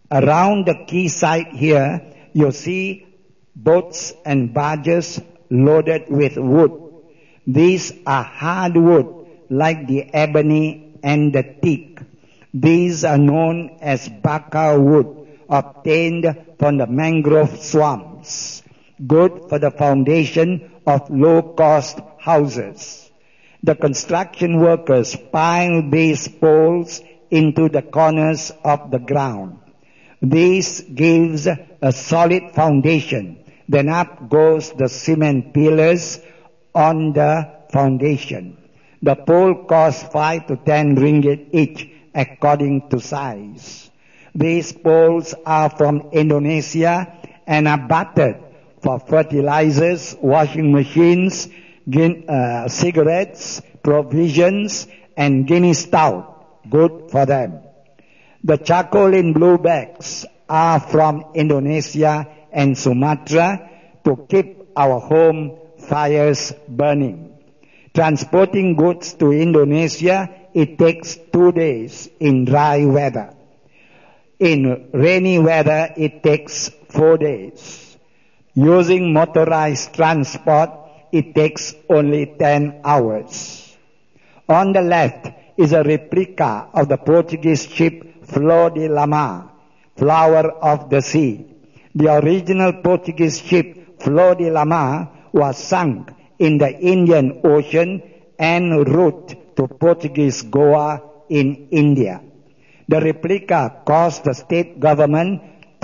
Around the quayside here, you see boats and barges loaded with wood. These are hardwood like the ebony and the teak. These are known as baka wood, obtained from the mangrove swamps, good for the foundation of low-cost houses. The construction workers pile these poles into the corners of the ground. This gives a solid foundation. Then up goes the cement pillars on the foundation. The pole costs 5 to 10 ringgit each according to size. These poles are from Indonesia and are bartered for fertilizers, washing machines, cigarettes, provisions, and Guinness stout. Good for them. The charcoal blue bags are from Indonesia and Sumatra to keep our home fires burning. Transporting goods to Indonesia, it takes 2 days in dry weather. In rainy weather, it takes 4 days. Using motorized transport, it takes only 10 hours. On the left is a replica of the Portuguese ship Flor de la Mar, flower of the sea. The original Portuguese ship Flor de la Mar was sunk in the Indian Ocean en route to Portuguese Goa in India. The replica cost the state government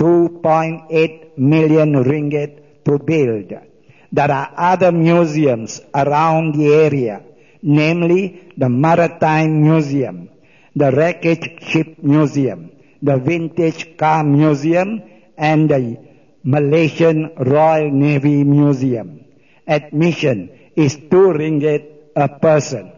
2.8 million ringgit to build. There are other museums around the area, namely the Maritime Museum, the Wreckage Ship Museum, the Vintage Car Museum, and the Malaysian Royal Navy Museum. Admission is 2 ringgit a person.